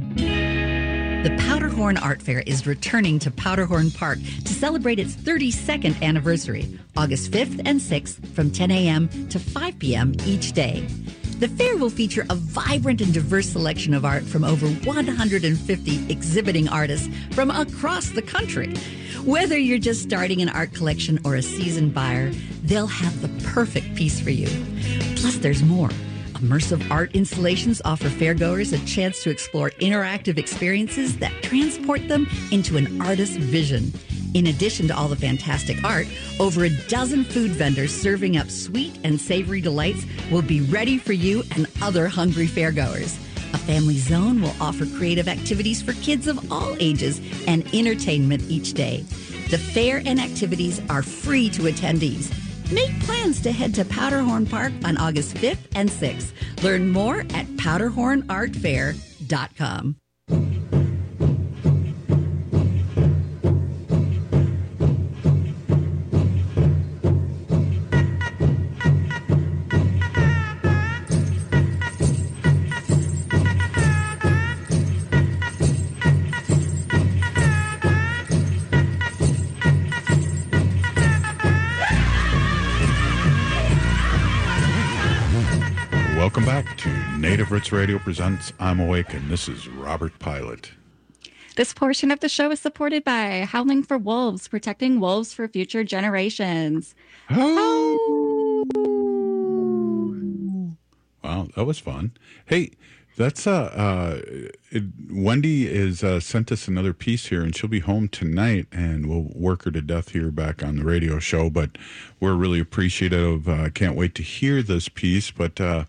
The Powderhorn Art Fair is returning to Powderhorn Park to celebrate its thirty-second anniversary, August fifth and sixth from ten a.m. to five p.m. each day. The fair will feature a vibrant and diverse selection of art from over one hundred fifty exhibiting artists from across the country. Whether you're just starting an art collection or a seasoned buyer, they'll have the perfect piece for you. Plus, there's more. Immersive art installations offer fairgoers a chance to explore interactive experiences that transport them into an artist's vision. In addition to all the fantastic art, over a dozen food vendors serving up sweet and savory delights will be ready for you and other hungry fairgoers. A family zone will offer creative activities for kids of all ages and entertainment each day. The fair and activities are free to attendees. Make plans to head to Powderhorn Park on August fifth and sixth. Learn more at powderhorn art fair dot com. Welcome back to Native Roots Radio presents I'm Awake, and this is Robert Pilot. This portion of the show is supported by Howling for Wolves, protecting wolves for future generations. Oh. Wow, that was fun. Hey, that's uh, uh it, Wendy is uh, sent us another piece here, and she'll be home tonight, and we'll work her to death here back on the radio show. But we're really appreciative. Uh, can't wait to hear this piece. But uh,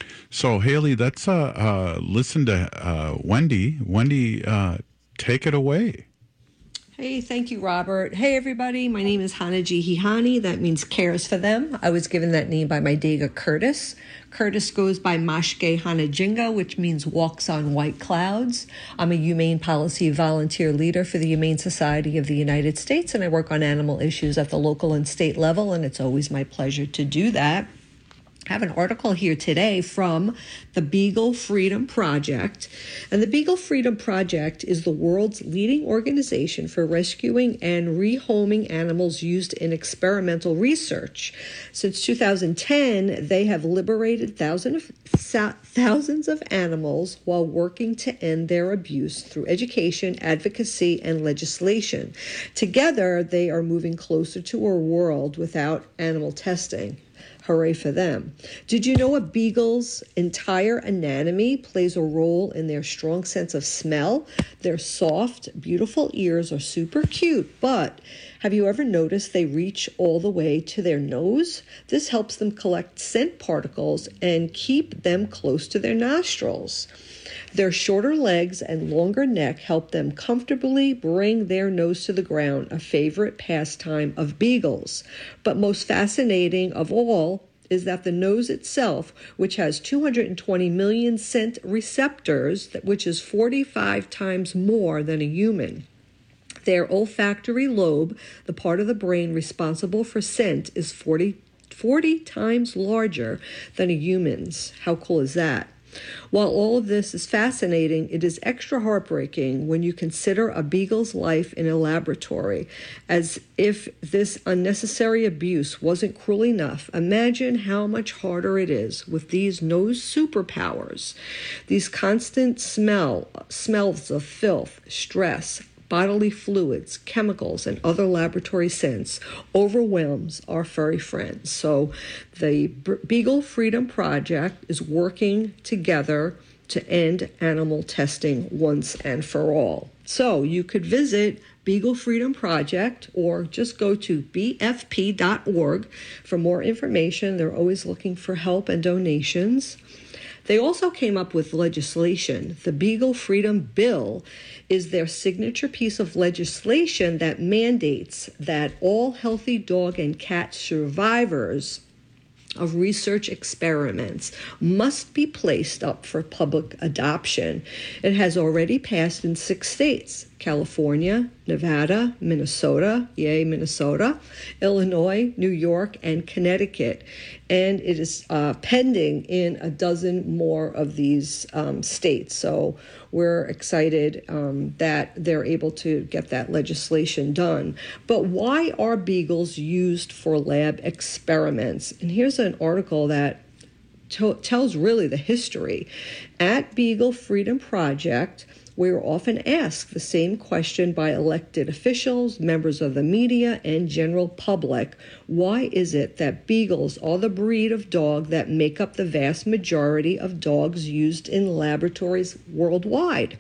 so Haley, that's uh, uh listen to uh, Wendy. Wendy, uh, take it away. Hey, thank you, Robert. Hey, everybody. My name is Hanaji Hihani. That means cares for them. I was given that name by my Dega Curtis. Curtis goes by Mashke Hanajinga, which means walks on white clouds. I'm a humane policy volunteer leader for the Humane Society of the United States, and I work on animal issues at the local and state level, and it's always my pleasure to do that. I have an article here today from the Beagle Freedom Project. And the Beagle Freedom Project is the world's leading organization for rescuing and rehoming animals used in experimental research. Since two thousand ten, they have liberated thousands of, thousands of animals while working to end their abuse through education, advocacy, and legislation. Together, they are moving closer to a world without animal testing. Hooray for them. Did you know a beagle's entire anatomy plays a role in their strong sense of smell? Their soft, beautiful ears are super cute, but have you ever noticed they reach all the way to their nose? This helps them collect scent particles and keep them close to their nostrils. Their shorter legs and longer neck help them comfortably bring their nose to the ground, a favorite pastime of beagles. But most fascinating of all is that the nose itself, which has two hundred twenty million scent receptors, which is forty-five times more than a human. Their olfactory lobe, the part of the brain responsible for scent, is forty, forty times larger than a human's. How cool is that? While all of this is fascinating, it is extra heartbreaking when you consider a beagle's life in a laboratory. As if this unnecessary abuse wasn't cruel enough, imagine how much harder it is with these nose superpowers. These constant smell, smells of filth, stress, bodily fluids, chemicals, and other laboratory scents overwhelms our furry friends. So the Beagle Freedom Project is working together to end animal testing once and for all. So you could visit Beagle Freedom Project or just go to B F P dot org for more information. They're always looking for help and donations. They also came up with legislation. The Beagle Freedom Bill is their signature piece of legislation that mandates that all healthy dog and cat survivors of research experiments must be placed up for public adoption. It has already passed in six states: California, Nevada, Minnesota, yay, Minnesota, Illinois, New York, and Connecticut. And it is uh, pending in a dozen more of these um, states. So we're excited um, that they're able to get that legislation done. But why are beagles used for lab experiments? And here's an article that t- tells really the history. At Beagle Freedom Project, we are often asked the same question by elected officials, members of the media, and general public. Why is it that beagles are the breed of dog that make up the vast majority of dogs used in laboratories worldwide?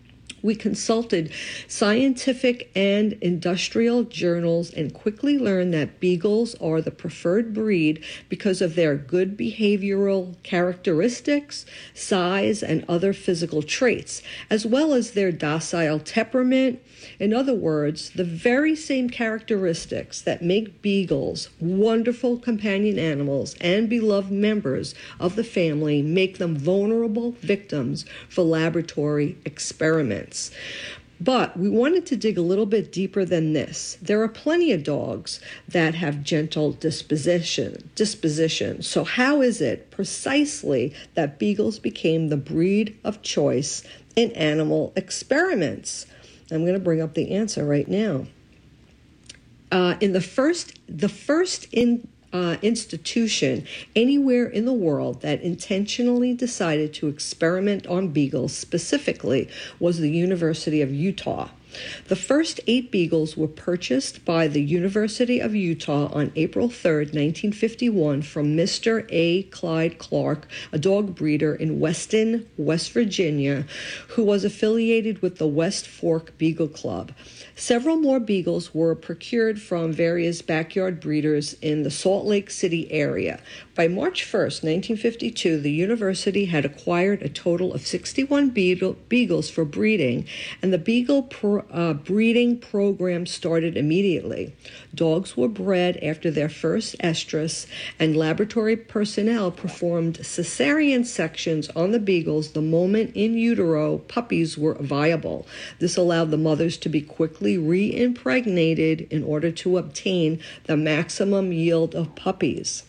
We consulted scientific and industrial journals and quickly learned that beagles are the preferred breed because of their good behavioral characteristics, size, and other physical traits, as well as their docile temperament. In other words, the very same characteristics that make beagles wonderful companion animals and beloved members of the family make them vulnerable victims for laboratory experiments. But we wanted to dig a little bit deeper than this. There are plenty of dogs that have gentle disposition. disposition. So how is it precisely that beagles became the breed of choice in animal experiments? I'm going to bring up the answer right now. Uh, in the first, the first in uh, institution anywhere in the world that intentionally decided to experiment on beagles specifically was the University of Utah. The first eight beagles were purchased by the University of Utah on April third, nineteen fifty-one from Mister A. Clyde Clark, a dog breeder in Weston, West Virginia, who was affiliated with the West Fork Beagle Club. Several more beagles were procured from various backyard breeders in the Salt Lake City area. By March first, nineteen fifty-two, the university had acquired a total of sixty-one beagle, beagles for breeding, and the beagle pro, uh, breeding program started immediately. Dogs were bred after their first estrus, and laboratory personnel performed cesarean sections on the beagles the moment in utero puppies were viable. This allowed the mothers to be quickly re-impregnated in order to obtain the maximum yield of puppies.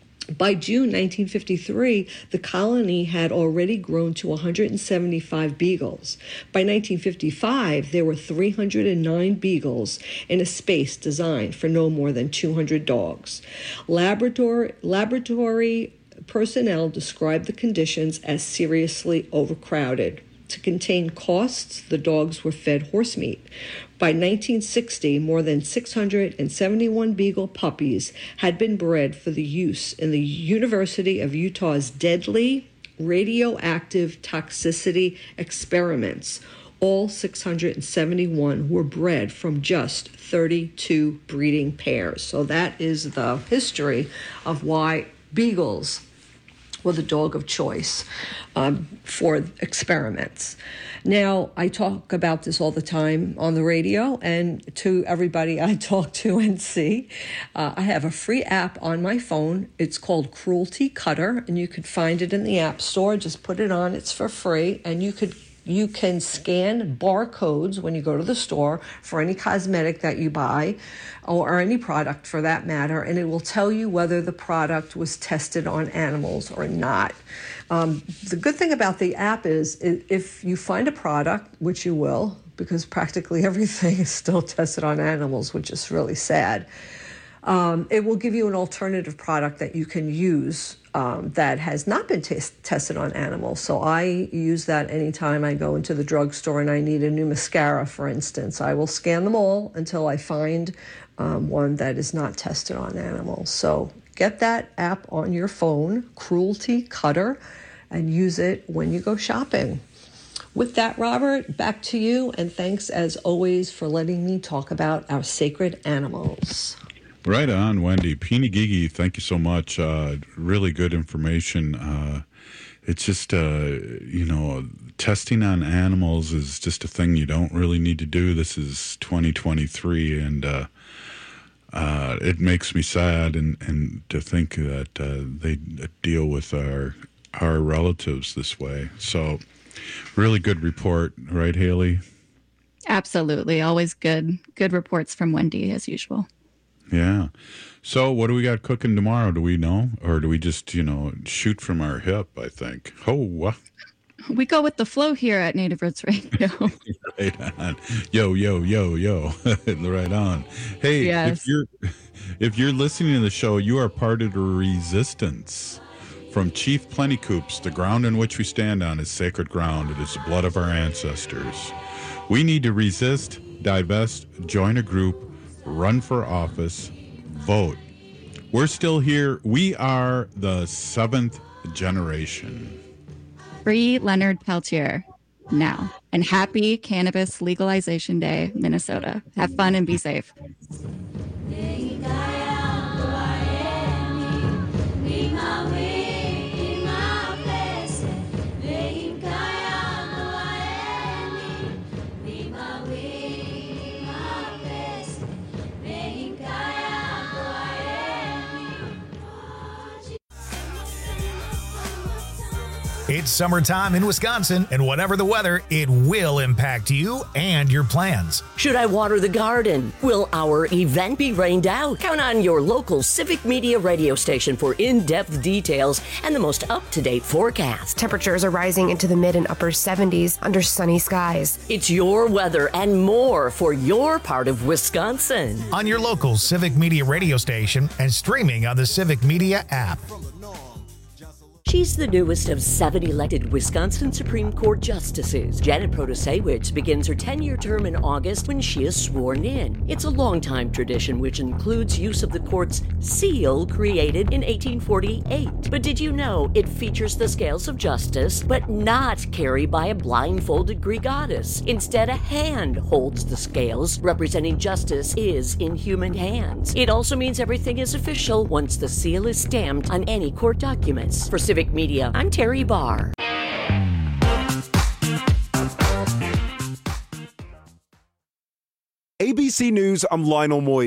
By June nineteen fifty-three, the colony had already grown to one hundred seventy-five beagles. By nineteen fifty-five, there were three hundred nine beagles in a space designed for no more than two hundred dogs. Laboratory, laboratory personnel described the conditions as seriously overcrowded. To contain costs, the dogs were fed horse meat. By nineteen sixty, more than six hundred seventy-one beagle puppies had been bred for the use in the University of Utah's deadly radioactive toxicity experiments. All six hundred seventy-one were bred from just thirty-two breeding pairs. So that is the history of why beagles were the dog of choice um, for experiments. Now, I talk about this all the time on the radio and to everybody I talk to and see. Uh, I have a free app on my phone. It's called Cruelty Cutter, and you could find it in the App Store. Just put it on. It's for free, and you could You can scan barcodes when you go to the store for any cosmetic that you buy, or any product for that matter, and it will tell you whether the product was tested on animals or not. Um, the good thing about the app is if you find a product, which you will, because practically everything is still tested on animals, which is really sad, um, it will give you an alternative product that you can use Um, that has not been t- tested on animals. So I use that anytime I go into the drugstore and I need a new mascara, for instance. I will scan them all until I find um, one that is not tested on animals. So get that app on your phone, Cruelty Cutter, and use it when you go shopping. With that, Robert, back to you, and thanks as always for letting me talk about our sacred animals. Right on, Wendy. Peeny Gigi, thank you so much. Uh, really good information. Uh, it's just, uh, you know, testing on animals is just a thing you don't really need to do. This is twenty twenty-three, and uh, uh, it makes me sad and, and to think that uh, they deal with our our relatives this way. So, really good report, right, Haley? Absolutely. Always good. Good reports from Wendy, as usual. Yeah. So what do we got cooking tomorrow? Do we know? Or do we just, you know, shoot from our hip, I think? Oh, uh. We go with the flow here at Native Roots Radio. Right on. Yo, yo, yo, yo. Right on. Hey, yes. if you're if you're listening to the show, you are part of the resistance. From Chief Plentycoops, the ground in which we stand on is sacred ground. It is the blood of our ancestors. We need to resist, divest, join a group, run for office, vote. We're still here. We are the seventh generation. Free Leonard Peltier now. And happy Cannabis Legalization Day, Minnesota. Have fun and be safe. It's summertime in Wisconsin, and whatever the weather, it will impact you and your plans. Should I water the garden? Will our event be rained out? Count on your local Civic Media radio station for in-depth details and the most up-to-date forecast. Temperatures are rising into the mid and upper seventies under sunny skies. It's your weather and more for your part of Wisconsin. On your local Civic Media radio station and streaming on the Civic Media app. She's the newest of seven elected Wisconsin Supreme Court justices. Janet Protasewicz begins her ten-year term in August when she is sworn in. It's a long-time tradition which includes use of the court's seal created in eighteen forty-eight. But did you know it features the scales of justice, but not carried by a blindfolded Greek goddess? Instead, a hand holds the scales, representing justice is in human hands. It also means everything is official once the seal is stamped on any court documents. For Civic Media, I'm Terry Barr. A B C News, I'm Lionel Moy.